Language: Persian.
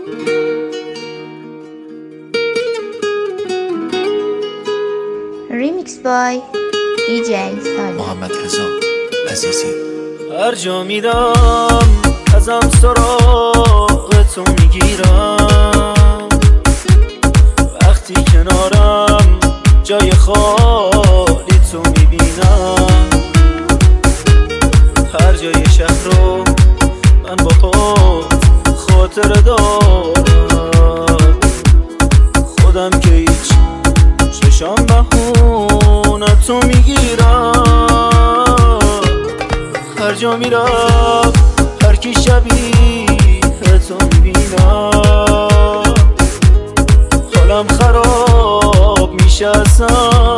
Remix by DJ Salih محمد رضا عزیزی. هر جا میرم ازم سراغ تو میگیرم، وقتی کنارم جای خالی تو میبینم. هر جای شهر رو من با پات خاطر دارم، خودم که هیچ چشام بهونه تو میگیرم. هر جا میرم هر کی شبیه تو میبینم، حالم خراب میشه اصلا